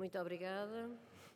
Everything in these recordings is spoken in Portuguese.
Muito obrigada.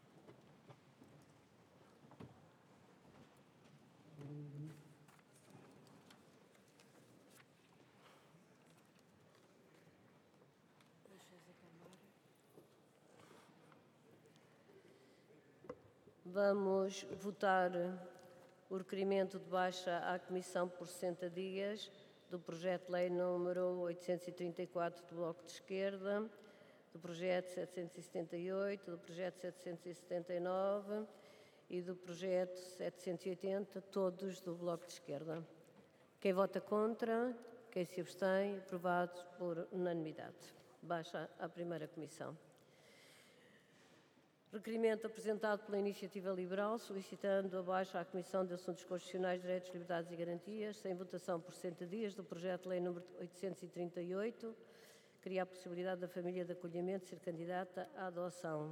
Vamos votar o requerimento de baixa à Comissão por 60 dias do projeto de lei número 834 do Bloco de Esquerda, do projeto 778, do projeto 779 e do projeto 780, todos do Bloco de Esquerda. Quem vota contra, quem se abstém, aprovados por unanimidade. Baixa à primeira comissão. Requerimento apresentado pela Iniciativa Liberal, solicitando a baixa à Comissão de Assuntos Constitucionais, Direitos, Liberdades e Garantias, sem votação por 60 dias, do projeto de lei número 838, cria a possibilidade da família de acolhimento ser candidata à adoção.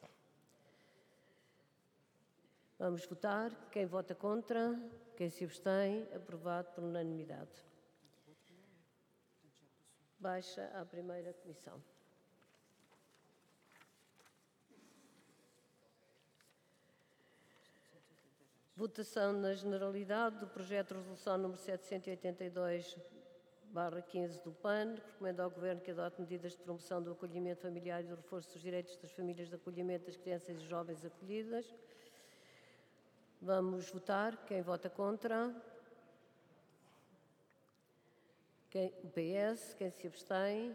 Vamos votar. Quem vota contra, quem se abstém, aprovado por unanimidade. Baixa à primeira comissão. Votação na generalidade do projeto de resolução número 782/15 do PAN, que recomenda ao Governo que adote medidas de promoção do acolhimento familiar e do reforço dos direitos das famílias de acolhimento das crianças e jovens acolhidas. Vamos votar. Quem vota contra? O PS. Quem se abstém?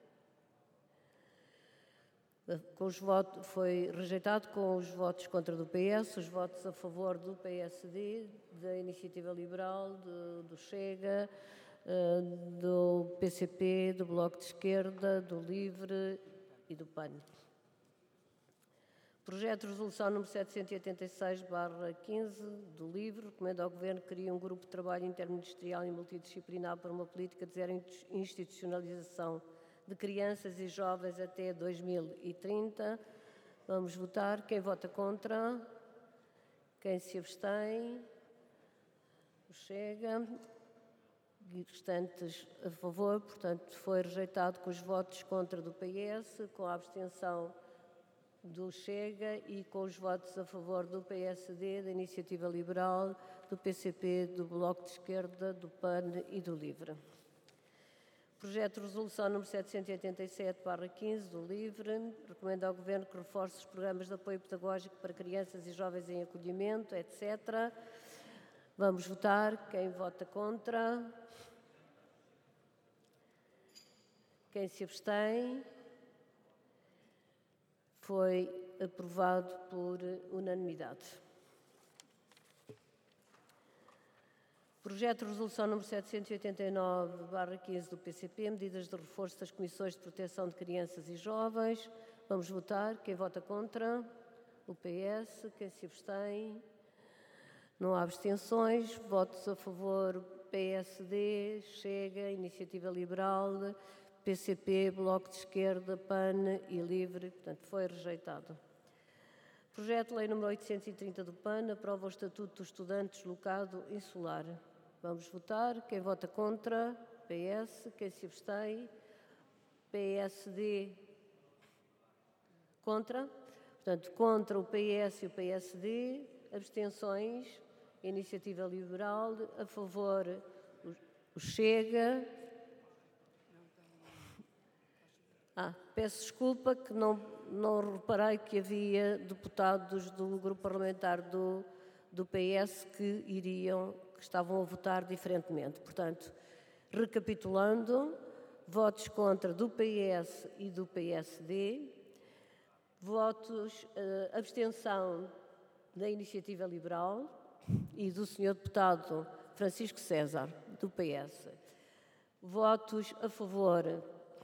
Foi rejeitado com os votos contra do PS, os votos a favor do PSD, da Iniciativa Liberal, do Chega, do PCP, do Bloco de Esquerda, do LIVRE e do PAN. Projeto de resolução número 786/15 do LIVRE recomenda ao Governo que crie um grupo de trabalho interministerial e multidisciplinar para uma política de zero institucionalização de crianças e jovens até 2030. Vamos votar. Quem vota contra? Quem se abstém? O Chega. E restantes a favor. Portanto, foi rejeitado com os votos contra do PS, com a abstenção do Chega e com os votos a favor do PSD, da Iniciativa Liberal, do PCP, do Bloco de Esquerda, do PAN e do LIVRE. Projeto de resolução número 787/15 do LIVRE recomenda ao Governo que reforce os programas de apoio pedagógico para crianças e jovens em acolhimento, etc. Vamos votar. Quem vota contra? Quem se abstém? Foi aprovado por unanimidade. Projeto de resolução número 789/15 do PCP, medidas de reforço das comissões de proteção de crianças e jovens. Vamos votar. Quem vota contra? O PS. Quem se abstém? Não há abstenções. Votos a favor: PSD, Chega, Iniciativa Liberal, PCP, Bloco de Esquerda, PAN e LIVRE. Portanto, foi rejeitado. Projeto de lei número 830 do PAN aprova o Estatuto do Estudante Deslocado Insular. Vamos votar. Quem vota contra? PS. Quem se abstém? PSD. Contra. Portanto, contra o PS e o PSD. Abstenções. Iniciativa Liberal. A favor, o Chega. Peço desculpa que não reparei que havia deputados do grupo parlamentar do PS que estavam a votar diferentemente. Portanto, recapitulando, votos contra do PS e do PSD, abstenção da Iniciativa Liberal e do Sr. Deputado Francisco César, do PS. Votos a favor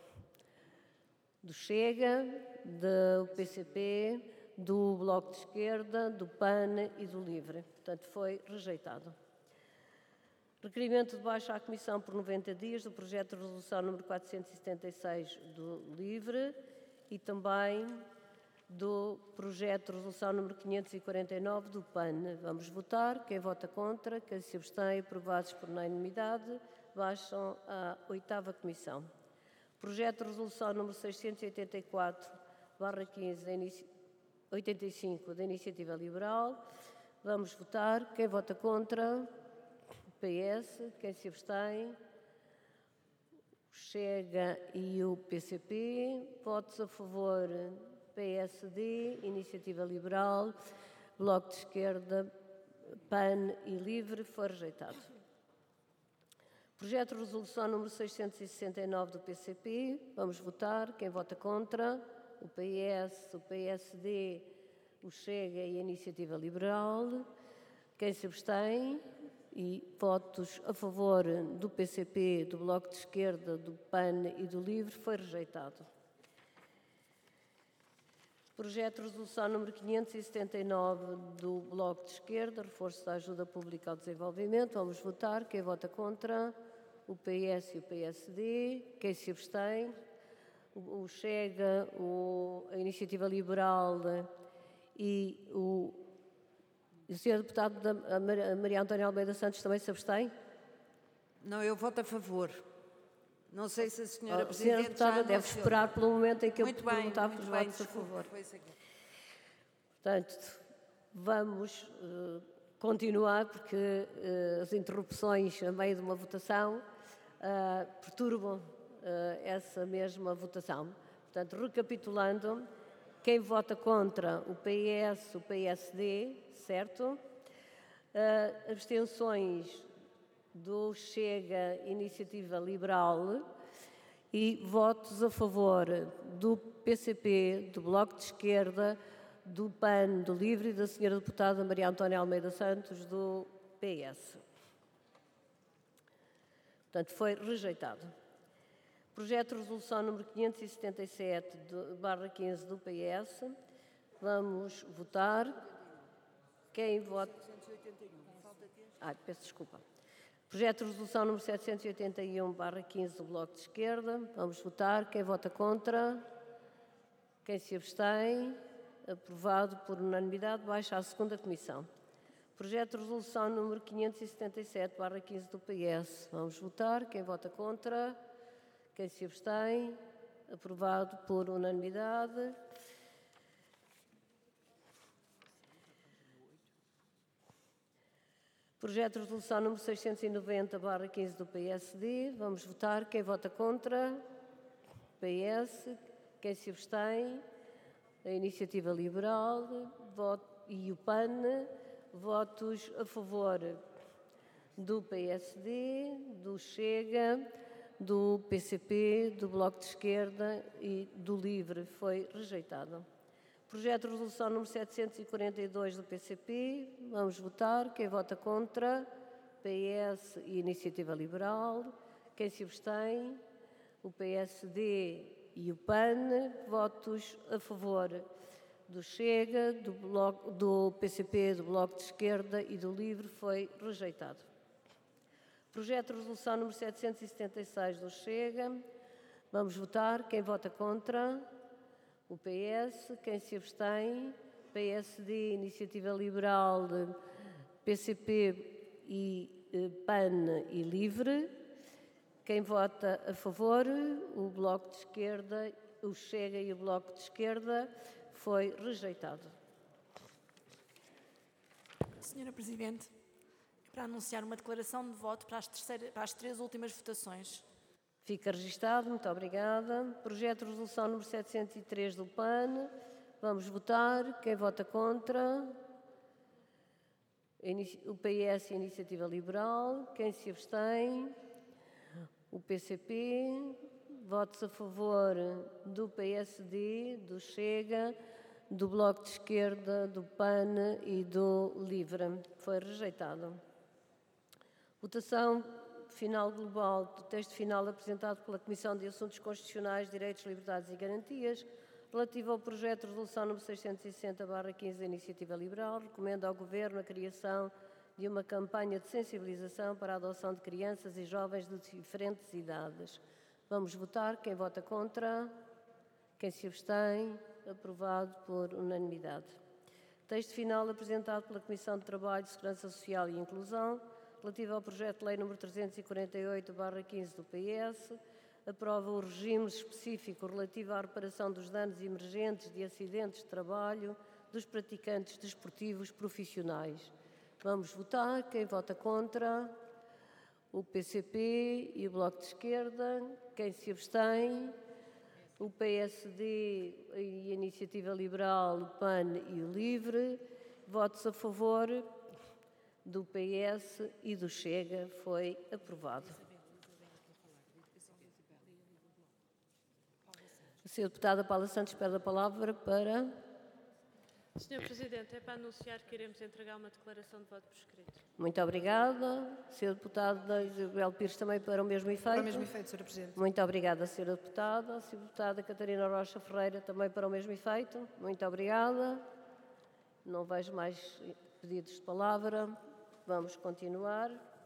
do Chega, do PCP, do Bloco de Esquerda, do PAN e do LIVRE. Portanto, foi rejeitado. Requerimento de baixa à Comissão por 90 dias do projeto de resolução número 476 do LIVRE e também do projeto de resolução número 549 do PAN. Vamos votar. Quem vota contra, quem se abstém, aprovados por unanimidade, baixam à 8ª Comissão. Projeto de resolução número 684/15 85 da Iniciativa Liberal. Vamos votar. Quem vota contra? PS. Quem se abstém? Chega e o PCP. Votos a favor: PSD, Iniciativa Liberal, Bloco de Esquerda, PAN e LIVRE. Foi rejeitado. Projeto de resolução número 669 do PCP. Vamos votar. Quem vota contra? O PS, o PSD, o Chega e a Iniciativa Liberal. Quem se abstém? E votos a favor do PCP, do Bloco de Esquerda, do PAN e do LIVRE. Foi rejeitado. Projeto de resolução número 579 do Bloco de Esquerda, reforço da ajuda pública ao desenvolvimento. Vamos votar. Quem vota contra? O PS e o PSD. Quem se abstém? O Chega, a Iniciativa Liberal e o Sr. Deputado Maria Antónia Almeida Santos também se abstém? Não, eu voto a favor. Não sei se a senhora A Presidente senhora Deputada já deve anunciou. esperar pelo momento em que eu Muito bem, perguntava muito os bem, votos a desculpe, favor. foi isso aqui. Portanto, vamos continuar, porque as interrupções a meio de uma votação perturbam essa mesma votação. Portanto, recapitulando, quem vota contra? O PS, o PSD, certo? Abstenções do Chega, Iniciativa Liberal, e votos a favor do PCP, do Bloco de Esquerda, do PAN, do LIVRE e da Sra. Deputada Maria Antónia Almeida Santos, do PS. Portanto, foi rejeitado. Projeto de resolução número 577/15 do PS. Vamos votar. Quem vota? Peço desculpa. Projeto de resolução número 781/15 do Bloco de Esquerda. Vamos votar. Quem vota contra? Quem se abstém? Aprovado por unanimidade. Baixa à segunda comissão. Projeto de resolução número 577/15 do PS. Vamos votar. Quem vota contra? Quem se abstém? Aprovado por unanimidade. Projeto de resolução número 690/15 do PSD. Vamos votar. Quem vota contra? PS. Quem se abstém? A Iniciativa Liberal e o PAN. Votos a favor do PSD, do Chega, do PCP, do Bloco de Esquerda e do LIVRE. Foi rejeitado. Projeto de resolução número 742 do PCP. Vamos votar. Quem vota contra? PS e Iniciativa Liberal. Quem se abstém? O PSD e o PAN. Votos a favor do Chega, do PCP, do Bloco de Esquerda e do LIVRE. Foi rejeitado. Projeto de resolução número 776 do Chega. Vamos votar. Quem vota contra? O PS. Quem se abstém? PSD, Iniciativa Liberal, PCP e PAN e LIVRE. Quem vota a favor? O Bloco de Esquerda, o Chega e o Bloco de Esquerda. Foi rejeitado. Senhora Presidente, para anunciar uma declaração de voto para as três últimas votações. Fica registado, muito obrigada. Projeto de resolução número 703 do PAN. Vamos votar. Quem vota contra? O PS e a Iniciativa Liberal. Quem se abstém? O PCP. Votos a favor do PSD, do Chega, do Bloco de Esquerda, do PAN e do LIVRE. Foi rejeitado. Votação final global do texto final apresentado pela Comissão de Assuntos Constitucionais, Direitos, Liberdades e Garantias, relativo ao projeto de resolução número 660/15 da Iniciativa Liberal, recomenda ao Governo a criação de uma campanha de sensibilização para a adoção de crianças e jovens de diferentes idades. Vamos votar. Quem vota contra? Quem se abstém? Aprovado por unanimidade. Texto final apresentado pela Comissão de Trabalho, Segurança Social e Inclusão, relativo ao projeto de lei número 348/15 do PS, aprova o regime específico relativo à reparação dos danos emergentes de acidentes de trabalho dos praticantes desportivos profissionais. Vamos votar. Quem vota contra? O PCP e o Bloco de Esquerda. Quem se abstém? O PSD e a Iniciativa Liberal, o PAN e o LIVRE. Votos a favor do PS e do Chega. Foi aprovado. A senhora deputada Paula Santos pede a palavra para... Senhor Presidente, é para anunciar que iremos entregar uma declaração de voto por escrito. Muito obrigada. Senhora deputada Isabel Pires também para o mesmo efeito. Para o mesmo efeito, Sra. Presidente. Muito obrigada, senhora deputada. A senhora deputada Catarina Rocha Ferreira também para o mesmo efeito. Muito obrigada. Não vejo mais pedidos de palavra. Vamos continuar.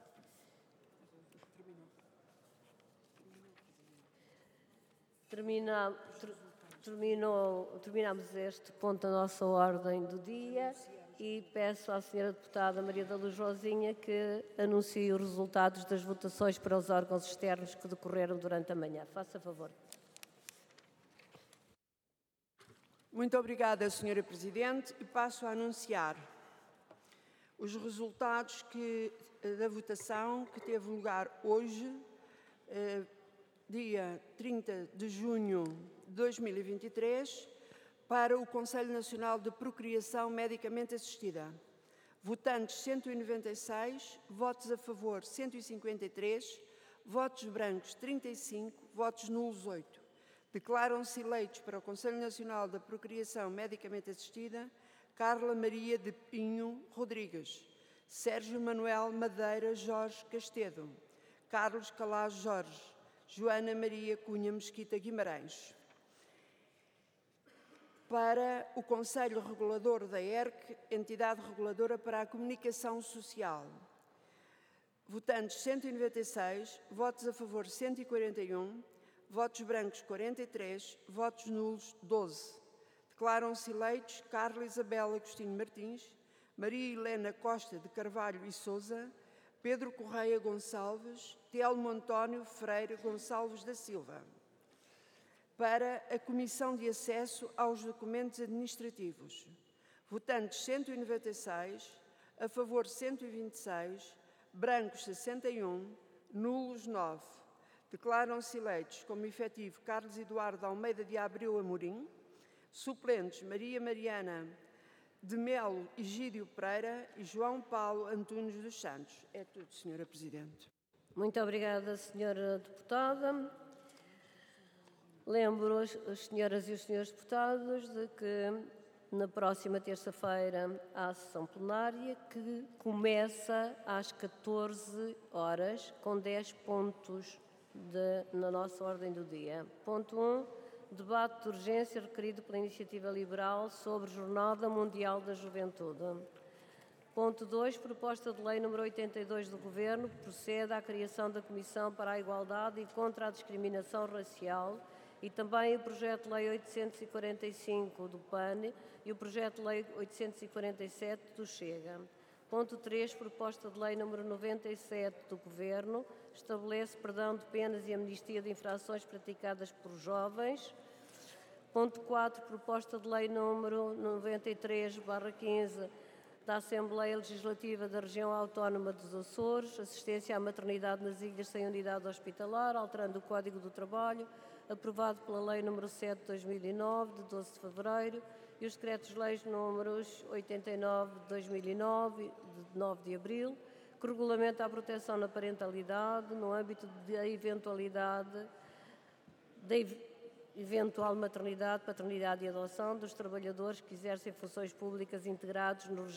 Terminamos este ponto da nossa ordem do dia e peço à senhora deputada Maria da Luz Rosinha que anuncie os resultados das votações para os órgãos externos que decorreram durante a manhã. Faça favor. Muito obrigada, Sra. Presidente, e passo a anunciar os resultados da votação que teve lugar hoje, dia 30 de junho de 2023, para o Conselho Nacional de Procriação Medicamente Assistida. Votantes 196, votos a favor 153, votos brancos 35, votos nulos 8. Declaram-se eleitos para o Conselho Nacional da Procriação Medicamente Assistida Carla Maria de Pinho Rodrigues, Sérgio Manuel Madeira Jorge Castedo, Carlos Calaz Jorge, Joana Maria Cunha Mesquita Guimarães. Para o Conselho Regulador da ERC, entidade reguladora para a comunicação social. Votantes 196, votos a favor 141, votos brancos 43, votos nulos 12. Declaram-se eleitos Carla Isabel Agostinho Martins, Maria Helena Costa de Carvalho e Sousa, Pedro Correia Gonçalves, Telmo António Freire Gonçalves da Silva. Para a Comissão de Acesso aos Documentos Administrativos. Votantes 196, a favor 126, brancos 61, nulos 9. Declaram-se eleitos como efetivo Carlos Eduardo Almeida de Abreu Amorim, suplentes Maria Mariana de Melo Egídio Pereira e João Paulo Antunes dos Santos. É tudo, Sra. Presidente. Muito obrigada, Sra. Deputada. Lembro as senhoras e os senhores deputados de que na próxima terça-feira há a sessão plenária que começa às 14 horas com 10 pontos na nossa ordem do dia. Ponto 1. Debate de urgência requerido pela Iniciativa Liberal sobre Jornada Mundial da Juventude. Ponto 2. Proposta de lei número 82 do Governo que procede à criação da Comissão para a Igualdade e contra a Discriminação Racial e também o projeto de lei 845 do PAN e o projeto de lei 847 do Chega. Ponto 3. Proposta de lei número 97 do Governo estabelece perdão de penas e amnistia de infrações praticadas por jovens. Ponto 4. Proposta de lei número 93/15 da Assembleia Legislativa da Região Autónoma dos Açores, assistência à maternidade nas ilhas sem unidade hospitalar, alterando o Código do Trabalho, aprovado pela Lei número 7 de 2009, de 12 de fevereiro, e os decretos-leis números 89 de 2009, de 9 de abril, que regulamenta a proteção na parentalidade no âmbito da eventual maternidade, paternidade e adoção dos trabalhadores que exercem funções públicas integrados no regime